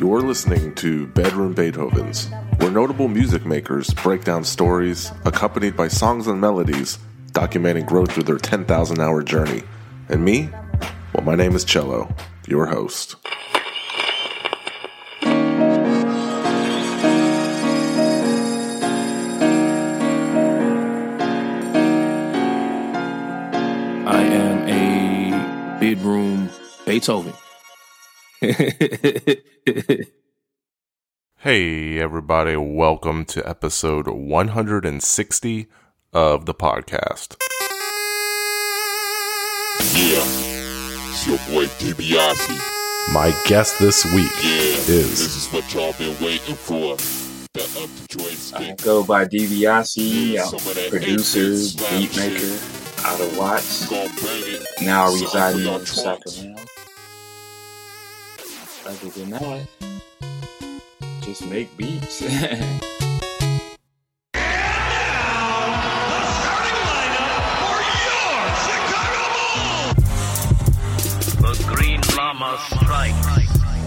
You're listening to Bedroom Beethovens, where notable music makers break down stories accompanied by songs and melodies documenting growth through their 10,000-hour journey. And me? Well, my name is Cello, your host. I am a bedroom Beethoven. Hey everybody, welcome to episode 160 of the podcast. Yeah, it's your boy DiBiase. My guest this week This is is what y'all been waiting for. The Up the Joint I Stick. go by DiBiase, Some of that producer, 8-bit slap beat shit. maker out of Watts, Gon' bang it. now Something residing for y'all in trunks. Sacramento. Other than that, just make beats. The Green Llama strikes.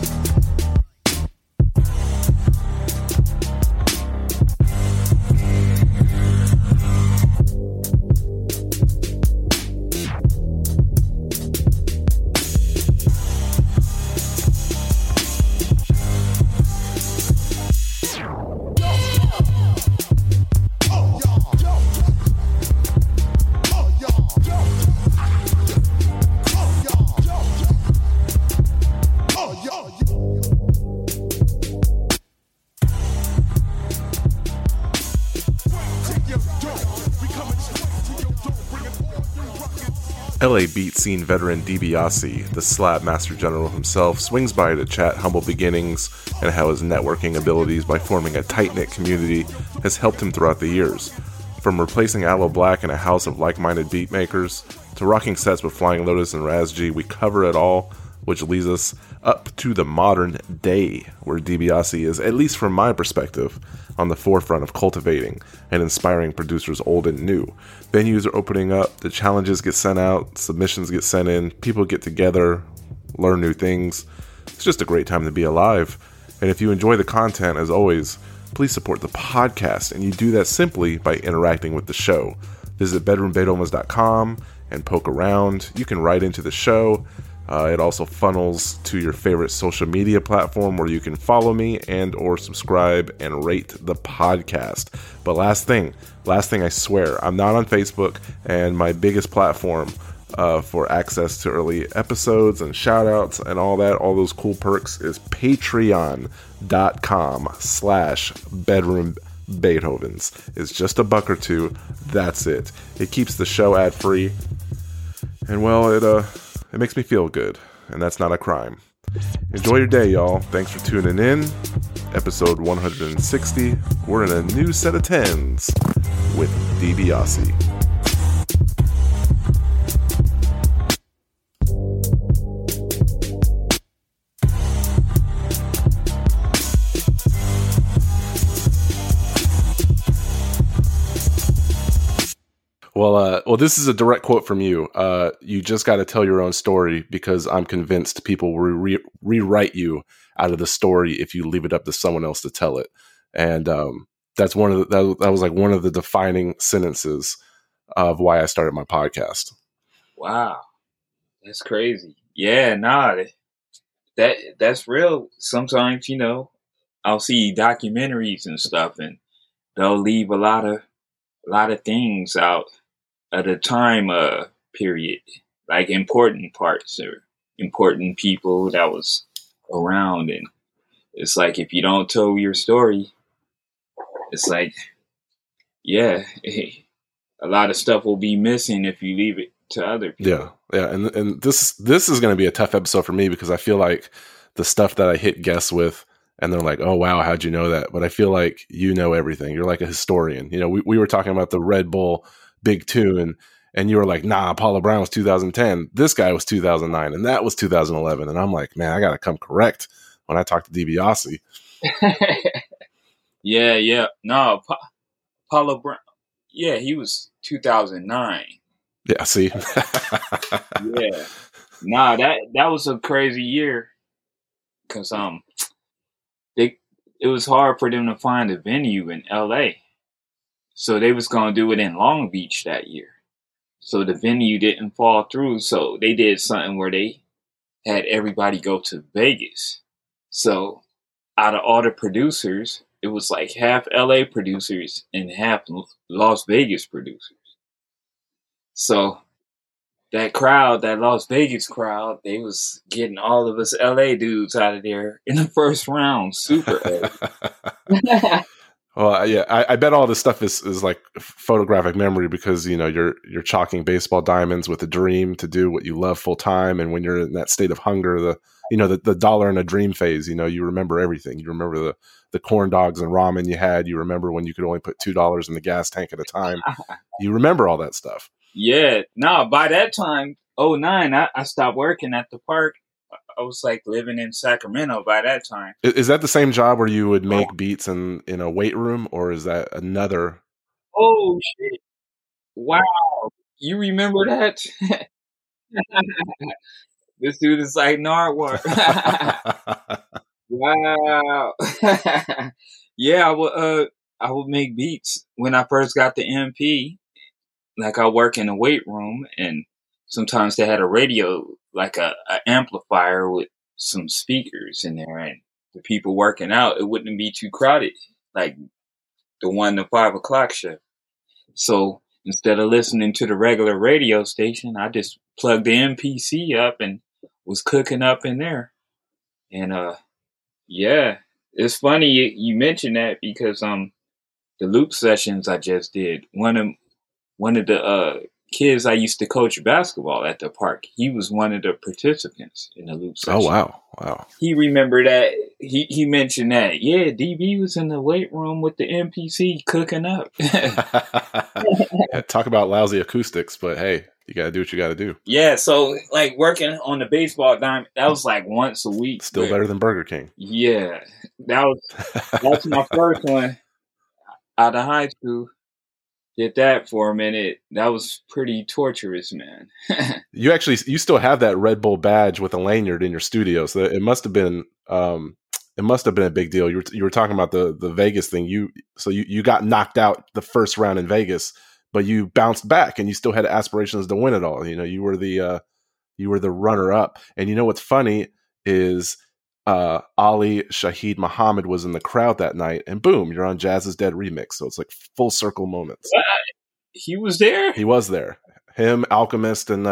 LA beat scene veteran DiBiase, the slap master general himself, swings by to chat humble beginnings and how his networking abilities by forming a tight-knit community has helped him throughout the years. From replacing Aloe Black in a house of like-minded beat makers, to rocking sets with Flying Lotus and Raz G, we cover it all, which leads us up to the modern day, where DiBiase is, at least from my perspective, on the forefront of cultivating and inspiring producers old and new. Venues are opening up, the challenges get sent out, submissions get sent in, people get together, learn new things. It's just a great time to be alive. And if you enjoy the content, as always, please support the podcast, and you do that simply by interacting with the show. Visit bedroombeethovens.com and poke around. You can write into the show. It also funnels to your favorite social media platform where you can follow me and or subscribe and rate the podcast. But last thing, I swear, I'm not on Facebook, and my biggest platform for access to early episodes and shout outs and all that, all those cool perks, is patreon.com/bedroombeethovens. It's just $1 or $2. That's it. It keeps the show ad free. And well, it makes me feel good, and that's not a crime. Enjoy your day, y'all. Thanks for tuning in. Episode 160. We're in a new set of 10s with DiBiase. Well, this is a direct quote from you. You just got to tell your own story, because I'm convinced people will rewrite you out of the story if you leave it up to someone else to tell it. And that's one of that was like one of the defining sentences of why I started my podcast. Wow, that's crazy. Yeah, nah, that's real. Sometimes, I'll see documentaries and stuff, and they'll leave a lot of things out at a time period, like important parts or important people that was around. And it's like, if you don't tell your story, it's like, yeah, a lot of stuff will be missing if you leave it to other people. Yeah, and this is going to be a tough episode for me, because I feel like the stuff that I hit guests with, and they're like, oh, wow, how'd you know that? But I feel like you know everything. You're like a historian. We were talking about the Red Bull Big Tune, and you were like, nah, Paula Brown was 2010. This guy was 2009, and that was 2011. And I'm like, man, I got to come correct when I talk to DiBiase. Yeah. No, Paula Brown. Yeah, he was 2009. Yeah, see? Yeah. Nah, that was a crazy year. Cause it was hard for them to find a venue in LA. So they was gonna do it in Long Beach that year. So the venue didn't fall through. So they did something where they had everybody go to Vegas. So out of all the producers, it was like half LA producers and half Las Vegas producers. So that crowd, that Las Vegas crowd, they was getting all of us LA dudes out of there in the first round super early. Well, yeah, I bet all this stuff is like photographic memory because you're chalking baseball diamonds with a dream to do what you love full time, and when you're in that state of hunger, the dollar and a dream phase, you remember everything. You remember the corn dogs and ramen you had. You remember when you could only put $2 in the gas tank at a time. You remember all that stuff. Yeah, no, by that time, 2009, I stopped working at the park. I was like living in Sacramento by that time. Is that the same job where you would make beats in a weight room, or is that another? Oh shit! Wow, you remember that? This dude is like Nardwuar. Wow. Yeah, I would make beats when I first got the MP. Like I work in a weight room, and sometimes they had a radio, like a amplifier with some speakers in there, and the people working out, it wouldn't be too crowded, like the 1 to 5 o'clock shift. So instead of listening to the regular radio station, I just plugged the MPC up and was cooking up in there. And yeah, it's funny you mentioned that because the loop sessions I just did, one of the kids I used to coach basketball at the park, he was one of the participants in the loop session. Oh, wow. He remembered that. He mentioned that. Yeah, DB was in the weight room with the MPC cooking up. Yeah, talk about lousy acoustics, but hey, you got to do what you got to do. Yeah, so like working on the baseball diamond, that was like once a week. Still better than Burger King. Yeah, that's my first one out of high school. Did that for a minute. That was pretty torturous, man. You still have that Red Bull badge with a lanyard in your studio, so it must have been a big deal. You were talking about the Vegas thing. You got knocked out the first round in Vegas, but you bounced back and you still had aspirations to win it all. You were the runner up. And you know what's funny is Ali Shaheed Muhammad was in the crowd that night, and boom, you're on Jazz's Dead remix. So it's like full circle moments. He was there? He was there. Him, Alchemist, and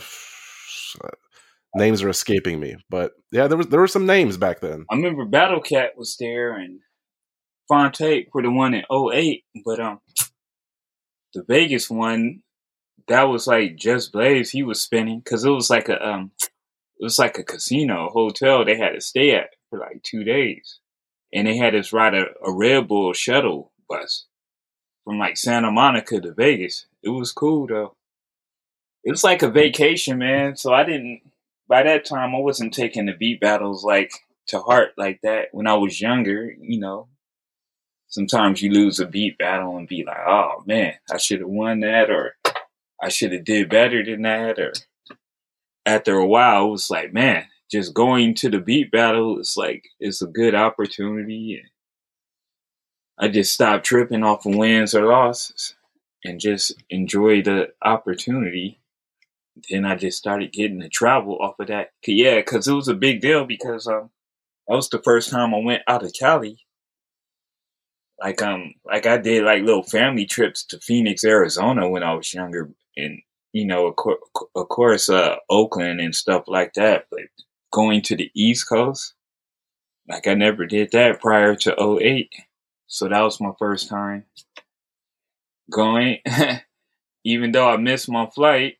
names are escaping me. But yeah, there were some names back then. I remember Battle Cat was there and Fonte for the one in 2008. But the Vegas one, that was like Just Blaze. He was spinning because it was like a casino, a hotel they had to stay at for like 2 days. And they had us ride a Red Bull shuttle bus from like Santa Monica to Vegas. It was cool though. It was like a vacation, man. So by that time, I wasn't taking the beat battles like to heart like that. When I was younger, sometimes you lose a beat battle and be like, oh man, I should have won that, or I should have did better than that, or after a while, it was like, man, just going to the beat battle, it's a good opportunity. I just stopped tripping off of wins or losses and just enjoy the opportunity. Then I just started getting to travel off of that. Yeah, because it was a big deal because that was the first time I went out of Cali. Like I did like little family trips to Phoenix, Arizona when I was younger, and of course, Oakland and stuff like that. But going to the East Coast, like I never did that prior to 2008. So that was my first time going, even though I missed my flight.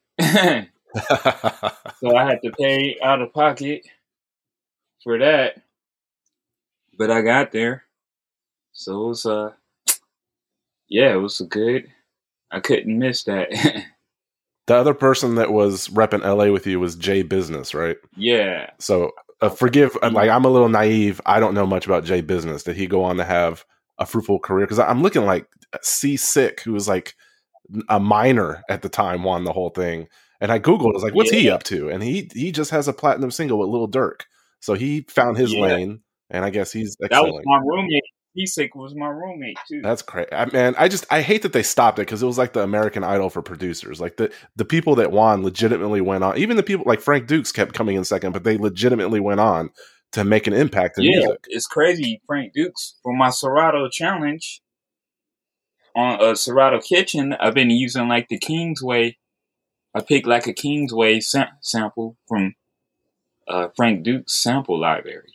So I had to pay out of pocket for that. But I got there. So it was, it was good. I couldn't miss that. The other person that was repping LA with you was Jay Business, right? Yeah. So forgive, like I'm a little naive. I don't know much about Jay Business. Did he go on to have a fruitful career? Because I'm looking like C Sick, who was like a minor at the time, won the whole thing. And I Googled, I was like, what's he up to? And he just has a platinum single with Lil Durk. So he found his lane and I guess he's That was excelling. my roommate. P-Sick was my roommate too. That's crazy, man. I hate that they stopped it because it was like the American Idol for producers. Like the people that won legitimately went on. Even the people like Frank Dukes kept coming in second, but they legitimately went on to make an impact in music. It's crazy. Frank Dukes for my Serato challenge on a Serato Kitchen. I've been using like the Kingsway. I picked like a Kingsway sample from Frank Dukes sample library.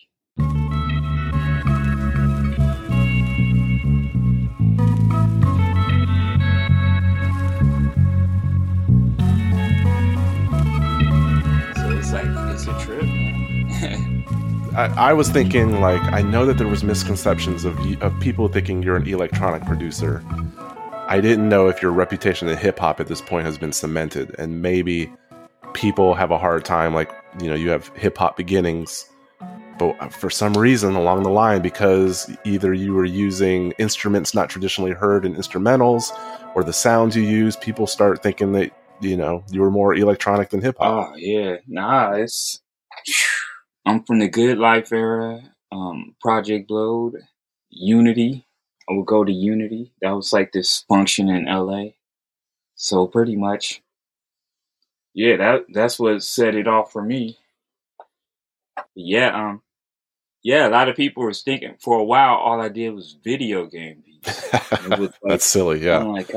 It's a trip, man. I was thinking, like, I know that there was misconceptions of people thinking you're an electronic producer. I didn't know if your reputation in hip-hop at this point has been cemented, and maybe people have a hard time, like, you have hip-hop beginnings, but for some reason along the line, because either you were using instruments not traditionally heard in instrumentals, or the sounds you use, people start thinking that you were more electronic than hip hop. Oh yeah, nah, I'm from the Good Life era, Project Blowed, Unity. I would go to Unity. That was like this function in LA. So pretty much, yeah, that's what set it off for me. Yeah, a lot of people were thinking for a while all I did was video game beats. It was like, that's silly, yeah. I'm like,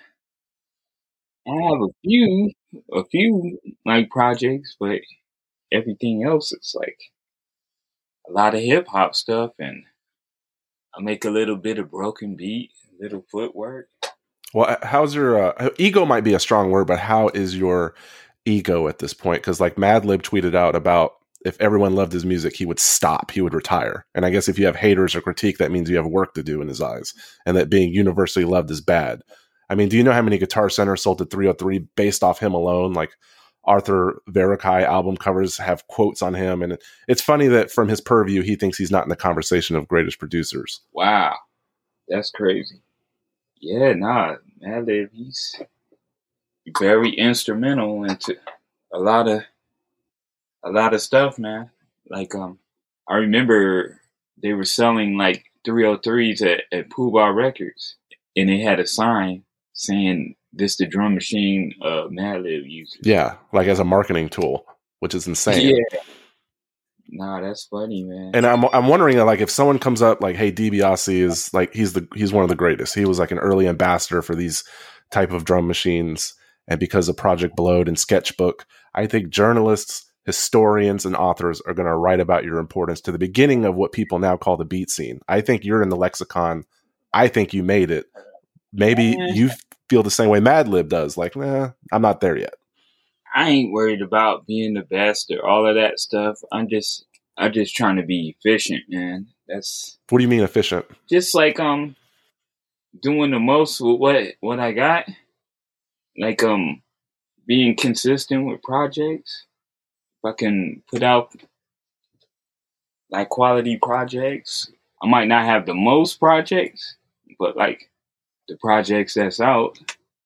I have a few like projects, but everything else is like a lot of hip hop stuff, and I make a little bit of broken beat, a little footwork. Well, how's your ego? Might be a strong word, but how is your ego at this point? Because like Madlib tweeted out about if everyone loved his music, he would stop, he would retire. And I guess if you have haters or critique, that means you have work to do in his eyes, and that being universally loved is bad. I mean, do you know how many Guitar Center sold to 303 based off him alone? Like Arthur Verocai album covers have quotes on him. And it's funny that from his purview, he thinks he's not in the conversation of greatest producers. Wow. That's crazy. Yeah, nah, Madlib, he's very instrumental into a lot of stuff, man. Like, I remember they were selling like 303s at Pooh Bah Records, and they had a sign saying this the drum machine Madlib uses. Yeah, like as a marketing tool, which is insane. Yeah. Nah, that's funny, man. And I'm wondering, like, if someone comes up like, "Hey, DiBiase is like he's one of the greatest. He was like an early ambassador for these type of drum machines, and because of Project Blowed and Sketchbook, I think journalists, historians, and authors are going to write about your importance to the beginning of what people now call the beat scene. I think you're in the lexicon. I think you made it. Maybe you feel the same way Madlib does. Like, nah, I'm not there yet. I ain't worried about being the best or all of that stuff. I'm just trying to be efficient, man. That's what do you mean efficient? Just like doing the most with what I got. Like being consistent with projects. If I can put out like quality projects, I might not have the most projects, but like the projects that's out,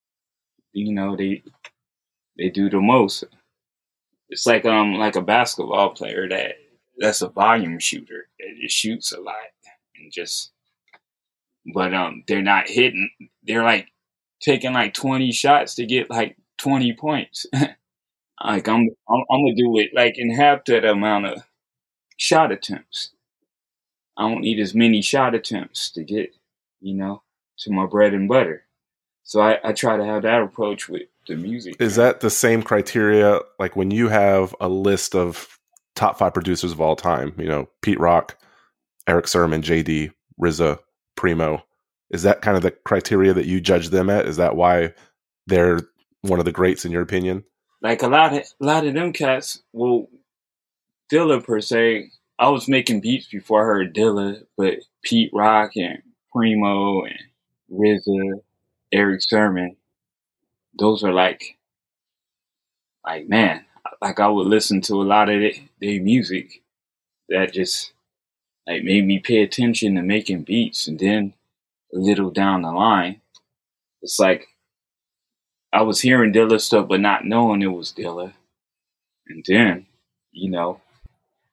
they do the most. It's like a basketball player that's a volume shooter. It just shoots a lot and but they're not hitting. They're like taking like 20 shots to get like 20 points. Like I'm gonna do it like in half that amount of shot attempts. I don't need as many shot attempts to get, to my bread and butter. So I try to have that approach with the music. Is that the same criteria? Like when you have a list of top 5 producers of all time, Pete Rock, Eric Sermon, JD, RZA, Primo, is that kind of the criteria that you judge them at? Is that why they're one of the greats in your opinion? Like a lot of them cats, well, Dilla per se, I was making beats before I heard Dilla, but Pete Rock and Primo and RZA, Eric Sermon, those are like man, like I would listen to a lot of their music that just like made me pay attention to making beats. And then a little down the line, it's like I was hearing Dilla stuff but not knowing it was Dilla. And then,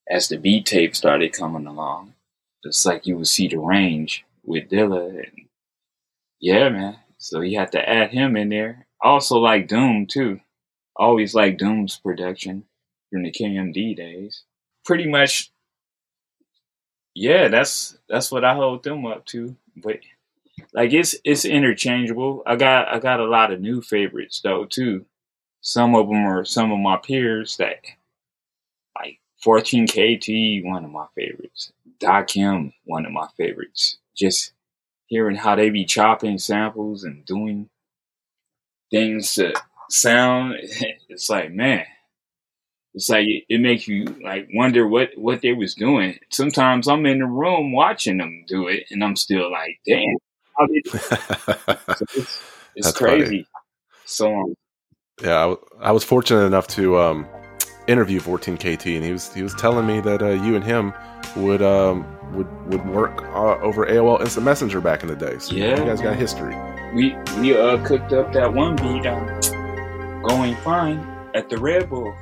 as the beat tape started coming along, it's like you would see the range with Dilla. And yeah, man. So you had to add him in there. I also like Doom, too. Always like Doom's production from the KMD days. Pretty much, yeah, that's what I hold them up to. But like it's interchangeable. I got a lot of new favorites though too. Some of them are some of my peers that like 14KT, one of my favorites. Dakim, one of my favorites. Just hearing how they be chopping samples and doing things to sound, it's like, man, it's like it makes you like wonder what they was doing. Sometimes I'm in the room watching them do it, and I'm still like, damn, how did so it's That's crazy. funny. So Yeah, I was fortunate enough to interview 14KT, and he was telling me that you and him would work over AOL Instant Messenger back in the day. So Yeah. you guys got history. we cooked up that one beat Going Fine at the Red Bull.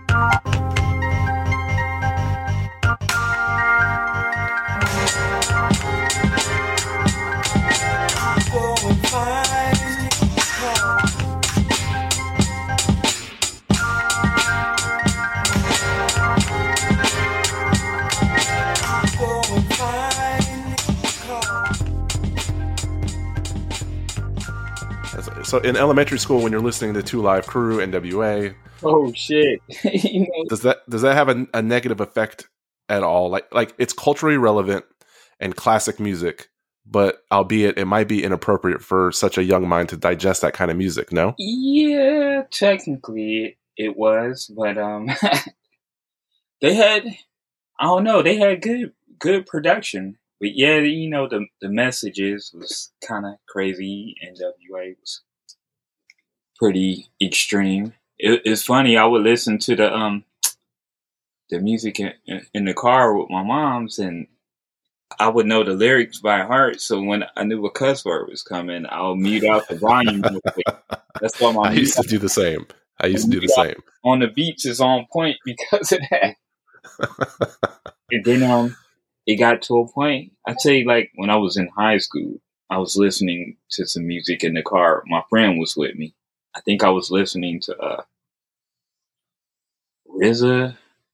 So in elementary school, when you're listening to Two Live Crew, NWA, Oh shit! You know, does that have a negative effect at all? Like it's culturally relevant and classic music, but albeit it might be inappropriate for such a young mind to digest that kind of music. No. yeah, technically it was, but they had, I don't know, they had good production. But yeah, you know, the messages was kind of crazy. NWA was pretty extreme. It's funny. I would listen to the music in the car with my mom's, and I would know the lyrics by heart. So when I knew a cuss word was coming, I'll mute out the volume real quick. That's why my I used to do the same. on the beats is on point because of that. And then it got to a point. I tell you, like when I was in high school, I was listening to some music in the car. My friend was with me. I think I was listening to RZA.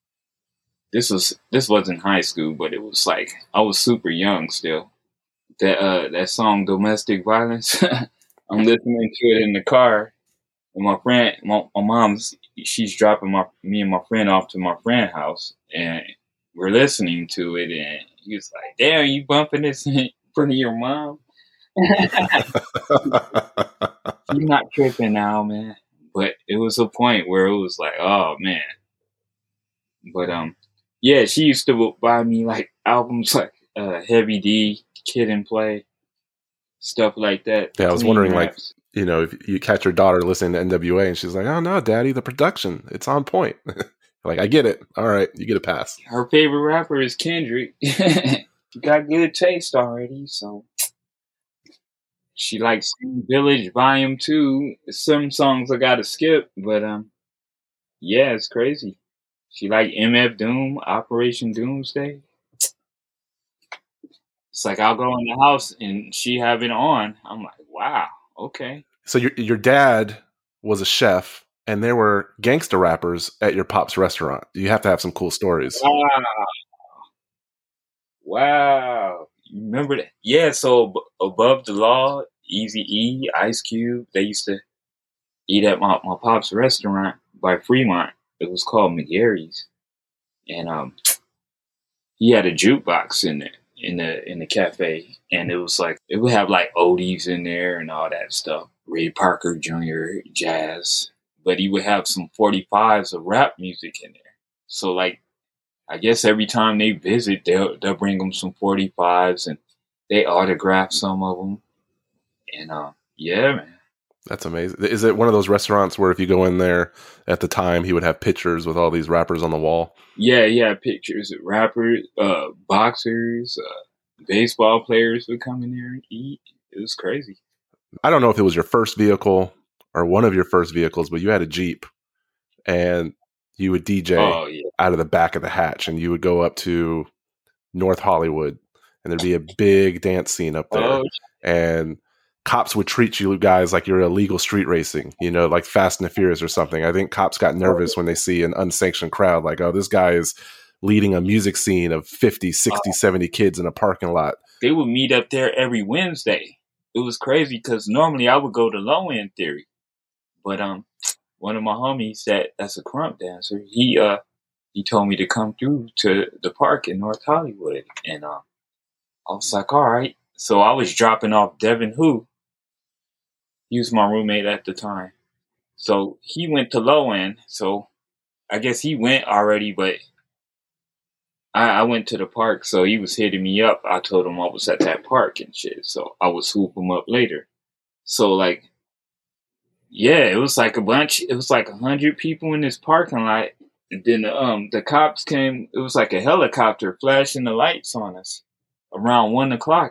This wasn't high school, but it was like I was super young still. That song "Domestic Violence." I'm listening to it in the car, and my mom's, she's dropping me and my friend off to my friend's house, and we're listening to it, and he was like, "Damn, you bumping this in front of your mom?" You're not tripping now, man. But it was a point where it was like, oh man. But yeah, she used to buy me like albums like Heavy D, Kid and Play, stuff like that. Yeah, I was Clean wondering, raps. like, you know, if you catch your daughter listening to NWA and she's like, "Oh no, Daddy, the production, it's on point." Like, I get it. All right, you get a pass. Her favorite rapper is Kendrick. You got good taste already, so she likes Village Volume 2. Some songs I gotta skip, but yeah, it's crazy. She like MF Doom, Operation Doomsday. It's like I'll go in the house and she have it on. I'm like, wow, okay. So your dad was a chef, and there were gangster rappers at your pop's restaurant. You have to have some cool stories. Wow. You remember that? Yeah, so Above the Law, Easy E, Ice Cube, they used to eat at my pop's restaurant by Fremont. It was called McGarry's. And he had a jukebox in the cafe, and it was like it would have like oldies in there and all that stuff. Ray Parker Jr., jazz. But he would have some 45s of rap music in there. So like I guess every time they visit, they'll bring them some 45s, and they autograph some of them. And yeah, man. That's amazing. Is it one of those restaurants where if you go in there at the time, he would have pictures with all these rappers on the wall? Yeah, he had pictures of rappers, boxers, baseball players would come in there and eat. It was crazy. I don't know if it was your first vehicle or one of your first vehicles, but you had a Jeep, and you would DJ Oh yeah. out of the back of the hatch, and you would go up to North Hollywood, and there'd be a big dance scene up there, Oh and cops would treat you guys like you're illegal street racing, like Fast and the Furious or something. I think cops got nervous when they see an unsanctioned crowd, like, oh, this guy is leading a music scene of 50, 60, 70 kids in a parking lot. they would meet up there every Wednesday. It was crazy because normally I would go to Low End Theory, but one of my homies that's a crump dancer, he told me to come through to the park in North Hollywood, and I was like, all right. So I was dropping off Devin Hu. He was my roommate at the time. So he went to Low End. So I guess he went already, but I went to the park. So he was hitting me up. I told him I was at that park and shit. So I would swoop him up later. So like, yeah, it was like a bunch. It was like 100 people in this parking lot. And then the cops came. It was like a helicopter flashing the lights on us around 1 o'clock.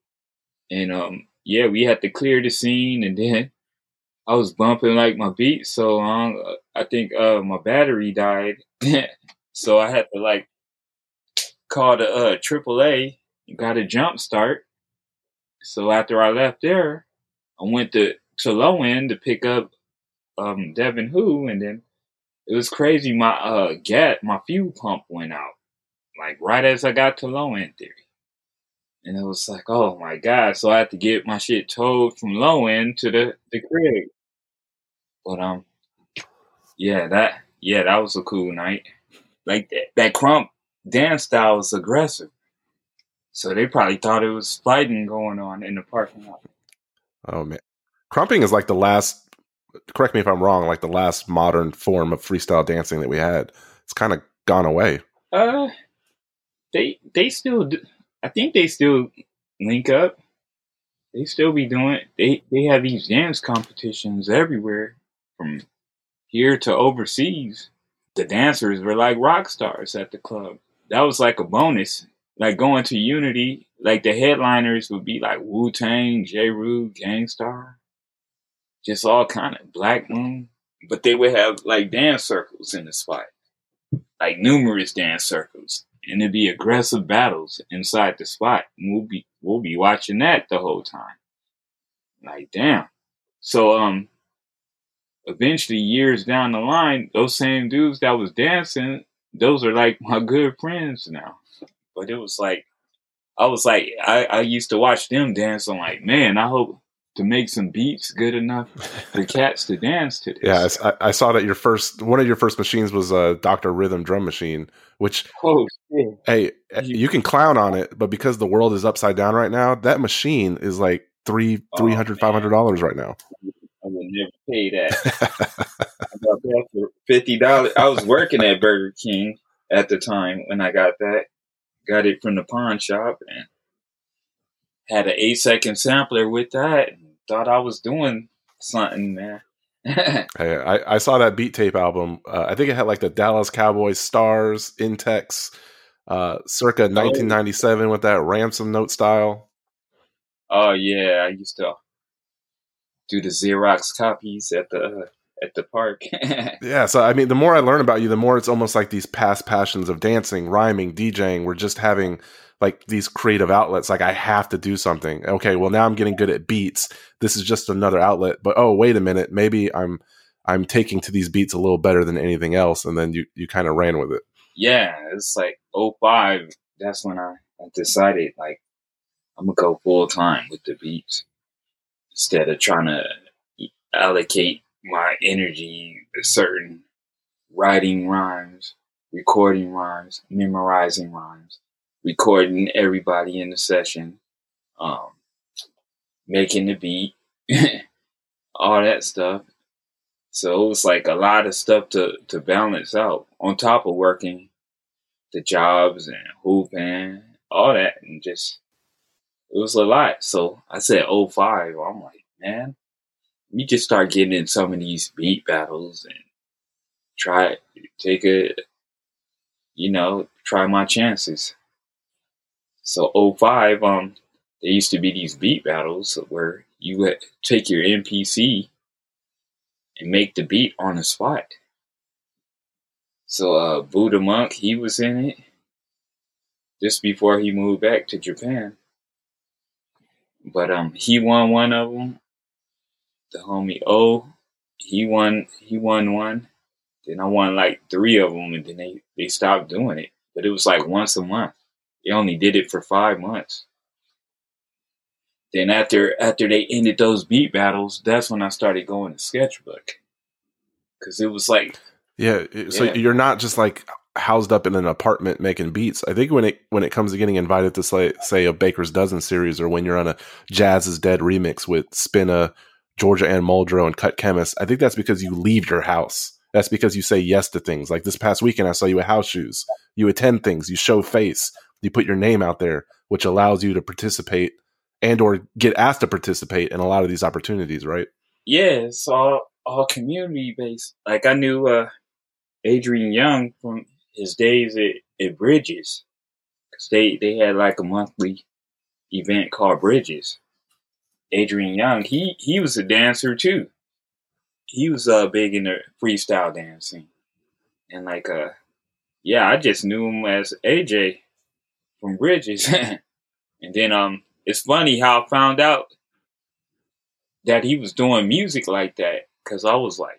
And yeah, we had to clear the scene, and then I was bumping like my beat so long. I think my battery died, so I had to like call the AAA and got a jump start. So after I left there, I went to Low End to pick up Devin Hu, and then it was crazy. My my fuel pump went out like right as I got to Low End Theory. And it was like, oh my God. So I had to get my shit towed from Low End to the crib. But that was a cool night. Like that crump dance style was aggressive. So they probably thought it was fighting going on in the parking lot. Oh man. Crumping is like the last, correct me if I'm wrong, like the last modern form of freestyle dancing that we had. It's kind of gone away. They still do. I think they still link up. They still be doing it. They have these dance competitions everywhere, from here to overseas. The dancers were like rock stars at the club. That was like a bonus. Like going to Unity, like the headliners would be like Wu-Tang, J-Rue, Gangstar, just all kind of Black Moon. But they would have like dance circles in the spot, like numerous dance circles. And it'd be aggressive battles inside the spot. And we'll be watching that the whole time. Like, damn. So, eventually years down the line, those same dudes that was dancing, those are like my good friends now. But it was like, I used to watch them dance. I'm like, man, I hope to make some beats good enough for cats to dance to this. Yeah, I saw that one of your first machines was a Dr. Rhythm drum machine, which, oh, shit. Hey, you can clown on it, but because the world is upside down right now, that machine is like $300, $500 right now. I would never pay that. I got that for $50. I was working at Burger King at the time when I got that. Got it from the pawn shop and had an 8-second sampler with that. And thought I was doing something, man. Hey, I saw that beat tape album. I think it had like the Dallas Cowboys stars, Intex, circa 1997 with that ransom note style. Oh yeah, I used to do the Xerox copies at the park. Yeah, so I mean, the more I learn about you, the more it's almost like these past passions of dancing, rhyming, DJing. We're just having like these creative outlets. Like, I have to do something. Okay, well now I'm getting good at beats. This is just another outlet. But oh, wait a minute, maybe I'm taking to these beats a little better than anything else. And then you kind of ran with it. Yeah, it's like 05. That's when I decided like I'm gonna go full time with the beats instead of trying to allocate my energy to certain writing rhymes, recording rhymes, memorizing rhymes, recording everybody in the session, making the beat, all that stuff. So it was like a lot of stuff to balance out on top of working the jobs and hooping, all that, and just it was a lot. So I said 05. I'm like, man, you just start getting in some of these beat battles and try my chances. So 05, there used to be these beat battles where you would take your MPC and make the beat on the spot. So Buddha Monk, he was in it just before he moved back to Japan. But he won one of them. The homie O, he won one. Then I won like 3 of them, and then they stopped doing it. But it was like once a month. They only did it for 5 months. Then after they ended those beat battles, that's when I started going to Sketchbook, because it was like, So you're not just like housed up in an apartment making beats. I think when it comes to getting invited to say a Baker's Dozen series, or when you're on a Jazz is Dead remix with Spinna, Georgia Ann Muldrow, and Cut Chemist, I think that's because you leave your house. That's because you say yes to things. Like this past weekend, I saw you at House Shoes. You attend things. You show face. You put your name out there, which allows you to participate and or get asked to participate in a lot of these opportunities, right? Yeah, it's all community based. Like I knew Adrian Young from his days at Bridges, because they had like a monthly event called Bridges. Adrian Young, he was a dancer too. He was big in the freestyle dancing, and like I just knew him as AJ from Bridges. And then it's funny how I found out that he was doing music like that, because I was like,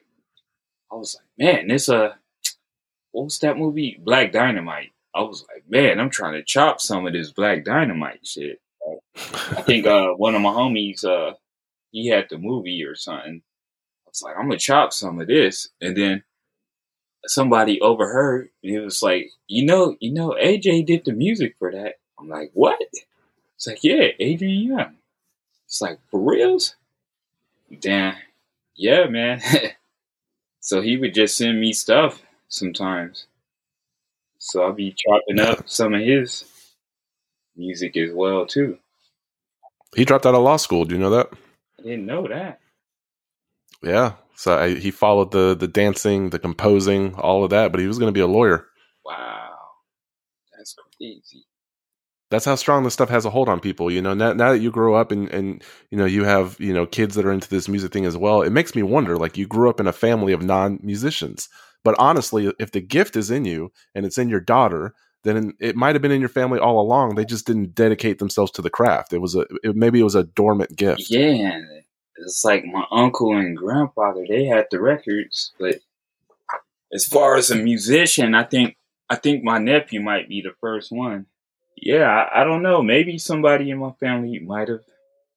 man, this what was that movie? Black Dynamite. I was like, man, I'm trying to chop some of this Black Dynamite shit. I think one of my homies, he had the movie or something. I was like, I'm gonna chop some of this, and then somebody overheard. And it was like, you know, AJ did the music for that. I'm like, what? It's like, yeah, Adrian Young. It's like, for reals? Damn, yeah, man. So he would just send me stuff sometimes. So I'll be chopping up some of his music as well too. He dropped out of law school. Do you know that? I didn't know that. Yeah. So he followed the dancing, the composing, all of that, but he was going to be a lawyer. Wow, that's crazy. That's how strong this stuff has a hold on people. You know, now that you grow up and you know, you have, you know, kids that are into this music thing as well, it makes me wonder, like, you grew up in a family of non-musicians. But honestly, if the gift is in you and it's in your daughter, then it might have been in your family all along. They just didn't dedicate themselves to the craft. Maybe it was a dormant gift. Yeah, it's like my uncle and grandfather, they had the records, but as far as a musician, I think my nephew might be the first one. Yeah, I don't know. Maybe somebody in my family might have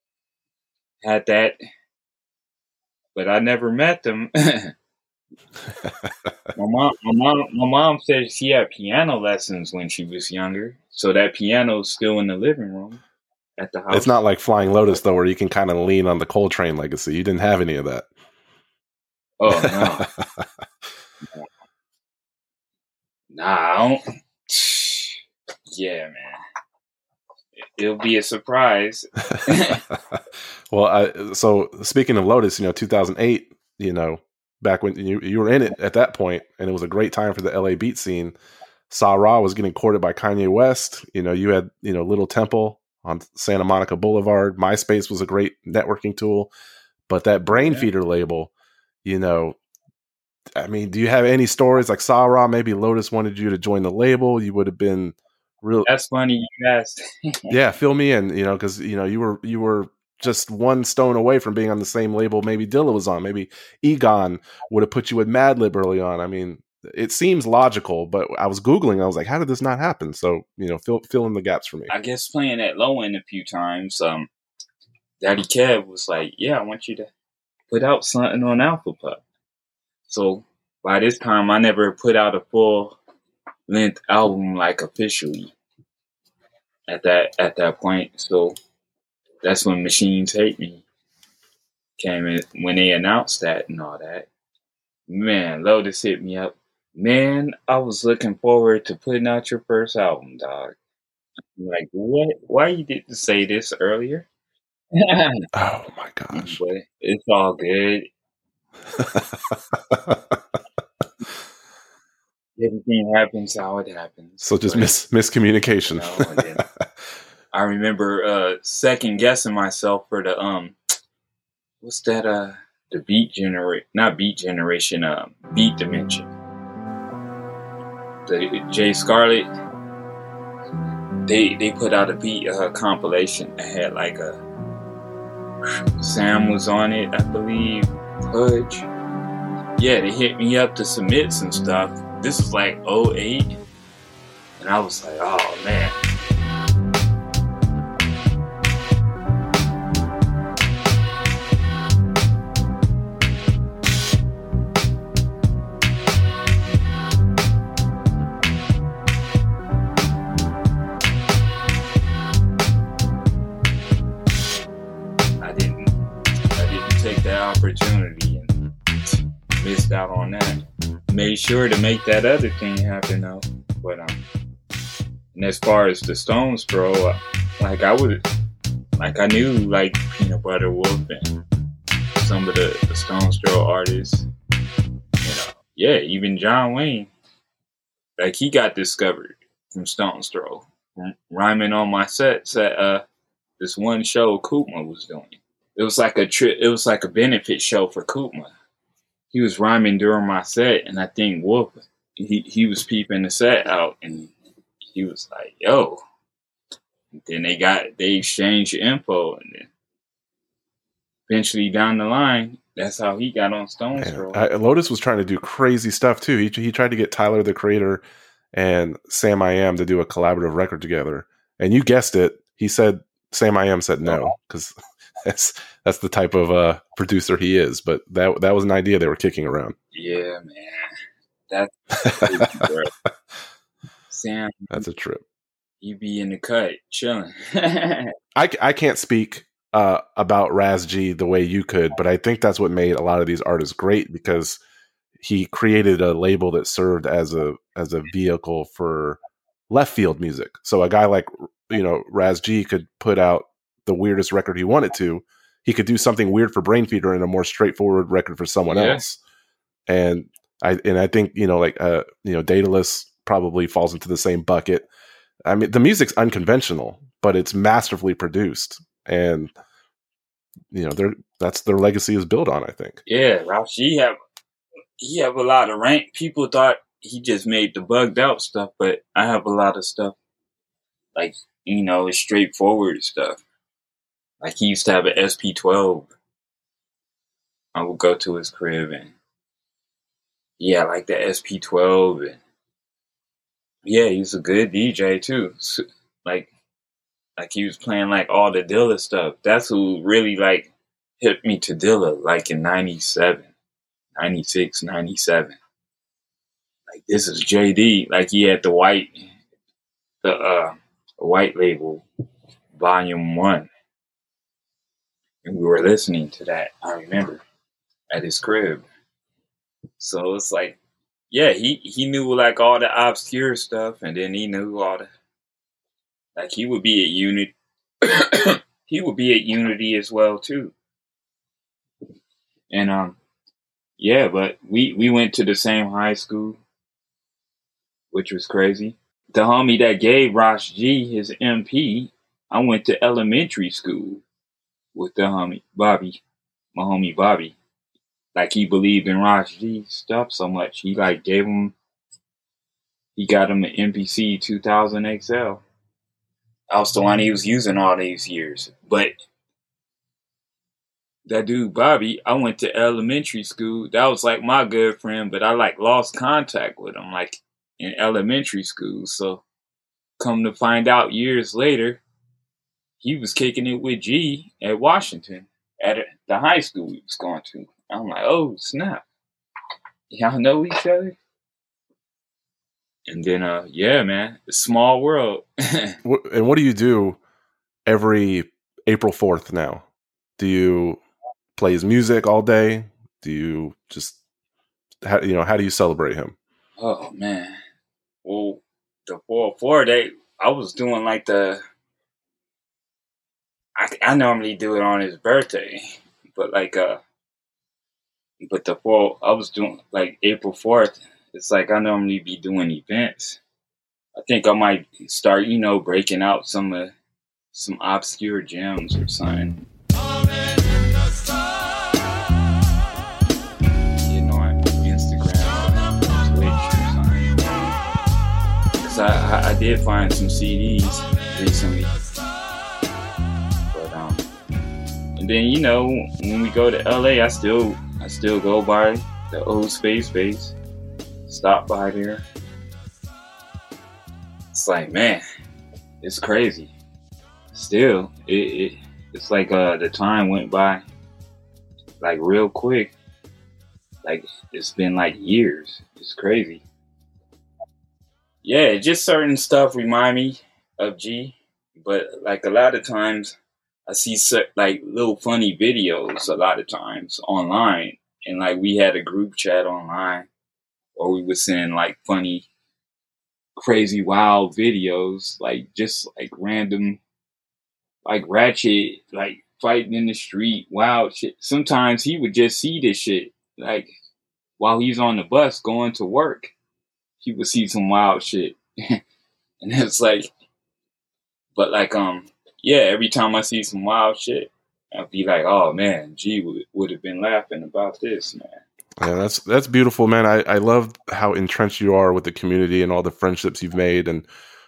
had that, but I never met them. My mom said she had piano lessons when she was younger, so that piano's still in the living room at the house. It's not like Flying Lotus, though, where you can kind of lean on the Coltrane legacy. You didn't have any of that. Oh, no. Nah, I don't. Yeah, man. It'll be a surprise. Well, so speaking of Lotus, 2008, back when you were in it at that point, and it was a great time for the LA beat scene. Sa Ra was getting courted by Kanye West. You had, Little Temple on Santa Monica Boulevard. MySpace was a great networking tool. But that Brain Feeder label, I mean, do you have any stories like Sa Ra? Maybe Lotus wanted you to join the label. You would have been real. That's funny you asked. Yeah, fill me in, because, you were just one stone away from being on the same label maybe Dilla was on. Maybe Egon would have put you with Madlib early on. I mean, it seems logical, but I was Googling. I was like, how did this not happen? So, fill in the gaps for me. I guess playing at low end a few times, Daddy Kev was like, yeah, I want you to put out something on Alpha Pup. So by this time, I never put out a full length album like officially at that point. So that's when Machines Hate Me came in, when they announced that and all that. Man, Lotus hit me up. Man, I was looking forward to putting out your first album, dog. I'm like, what? Why you didn't say this earlier? Oh my gosh. But it's all good. Everything happens how it happens. So just miscommunication. I remember second guessing myself for the what's that, the Beat Dimension. the Jay Scarlett, they put out a beat compilation that had like Sam was on it, I believe, Pudge. Yeah, they hit me up to submit some stuff. This was like 2008, and I was like, oh man. I didn't take that opportunity and missed out on that. Made sure to make that other thing happen though. But and as far as the Stones Throw, like I knew like Peanut Butter Wolf and some of the Stones Throw artists. Yeah, even John Wayne. Like he got discovered from Stones Throw. Rhyming on my sets at this one show Koopma was doing. It was like a benefit show for Koopma. He was rhyming during my set, and I think Wolf, he was peeping the set out, and he was like, yo. And then they exchanged info, and then eventually down the line, that's how he got on Stones Throw. Lotus was trying to do crazy stuff too. He tried to get Tyler the Creator and Sam I Am to do a collaborative record together. And you guessed it, he said, Sam I Am said no, because that's the type of producer he is. But that was an idea they were kicking around. Yeah, man. That's crazy, bro. Sam. That's a trip. You be in the cut, chilling. I can't speak about Raz G the way you could, but I think that's what made a lot of these artists great, because he created a label that served as a vehicle for left field music. So a guy like, Raz G could put out the weirdest record he wanted to. He could do something weird for Brain Feeder and a more straightforward record for someone else. And I think, Daedalus probably falls into the same bucket. I mean, the music's unconventional, but it's masterfully produced. And, that's their legacy is built on, I think. Yeah, Ralph, he have a lot of rank. People thought he just made the bugged out stuff, but I have a lot of stuff like, it's straightforward stuff. Like he used to have an SP12. I would go to his crib and like the SP12 and he's a good DJ too. So, like he was playing like all the Dilla stuff. That's who really like hit me to Dilla, like in 97, 96, 97. Like this is JD. Like he had the white label, Volume 1. And we were listening to that, I remember, at his crib. So it's like, he knew like all the obscure stuff, and then he knew all the, like he would be at Unity. He would be at Unity as well too. And but we went to the same high school, which was crazy. The homie that gave Rosh G his MP, I went to elementary school with the homie Bobby, my homie Bobby. Like he believed in Rosh G stuff so much, he got him an MPC 2000 XL. That was the one he was using all these years. But that dude Bobby, I went to elementary school. That was like my good friend, but I like lost contact with him like in elementary school. So come to find out years later, he was kicking it with G at Washington at the high school we was going to. I'm like, oh snap, y'all know each other? And then, man, it's a small world. And what do you do every April 4th now? Do you play his music all day? Do you just, how do you celebrate him? Oh, man. Well, the 404 day, I was doing like I normally do it on his birthday, but like, but I was doing like April 4th. It's like I normally be doing events. I think I might start, breaking out some obscure gems or something. On Instagram, Twitch or something. I did find some CDs recently. But and then when we go to LA, I still go by the old Space Base. Stop by there. It's like, man, it's crazy. Still, it's like the time went by like real quick. Like it's been like years. It's crazy. Yeah, just certain stuff remind me of G, but like a lot of times I see like little funny videos a lot of times online, and like we had a group chat online, or we would send like funny, crazy, wild videos, like just like random, like ratchet, like fighting in the street, wild shit. Sometimes he would just see this shit, like while he's on the bus going to work. He would see some wild shit. And it's like, but like, yeah, every time I see some wild shit, I'll be like, oh man, G would have been laughing about this, man. Yeah, that's beautiful, man. I love how entrenched you are with the community and all the friendships you've made. And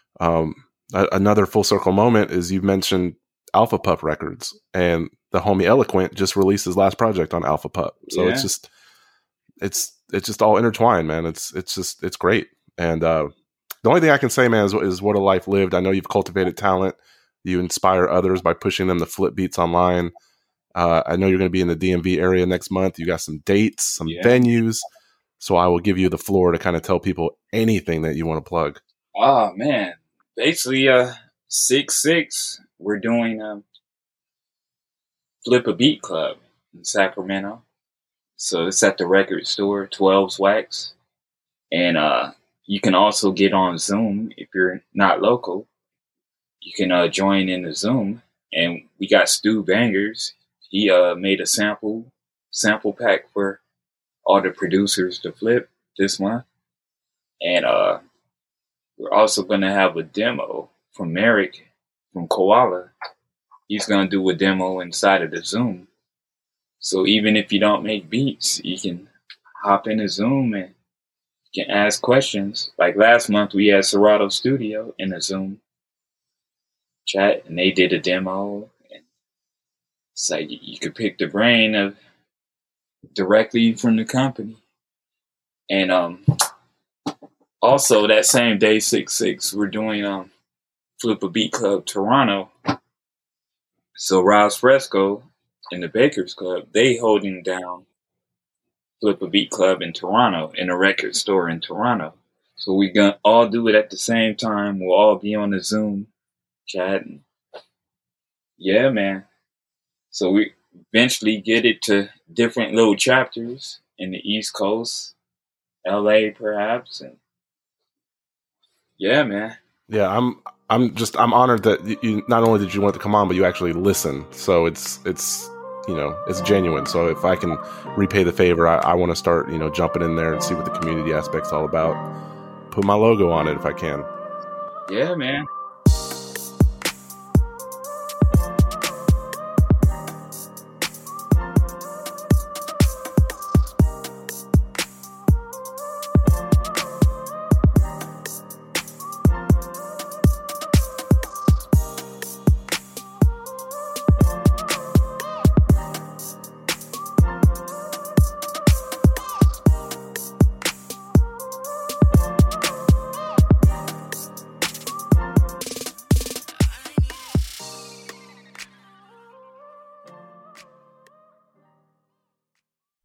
another full circle moment is you mentioned Alpha Pup Records, and the homie Eloquent just released his last project on Alpha Pup. So Yeah. it's just all intertwined, man. It's great. And the only thing I can say, man, is what a life lived. I know you've cultivated talent. You inspire others by pushing them to flip beats online. I know you're going to be in the DMV area next month. You got some dates, some venues. So I will give you the floor to kind of tell people anything that you want to plug. Oh man, basically, 6/6, we're doing Flip a Beat Club in Sacramento. So it's at the record store, 12's Wax. And you can also get on Zoom if you're not local. You can join in the Zoom. And we got Stu Bangers. He made a sample pack for all the producers to flip this month. And we're also going to have a demo from Merrick from Koala. He's going to do a demo inside of the Zoom. So even if you don't make beats, you can hop in the Zoom and you can ask questions. Like last month, we had Serato Studio in the Zoom chat, and they did a demo. And it's like you could pick the brain of directly from the company. And also that same day, 6/6, we're doing Flip a Beat Club Toronto. So Ross Fresco and the Bakers Club, they holding down Flip a Beat Club in Toronto, in a record store in Toronto. So we're going to all do it at the same time. We'll all be on the Zoom chatting. Yeah, man. So we eventually get it to different little chapters in the East Coast, LA perhaps. And yeah, man. Yeah, I'm honored that you not only did you want to come on, but you actually listen. So it's genuine. So if I can repay the favor, I want to start, jumping in there and see what the community aspect's all about. Put my logo on it if I can. Yeah, man.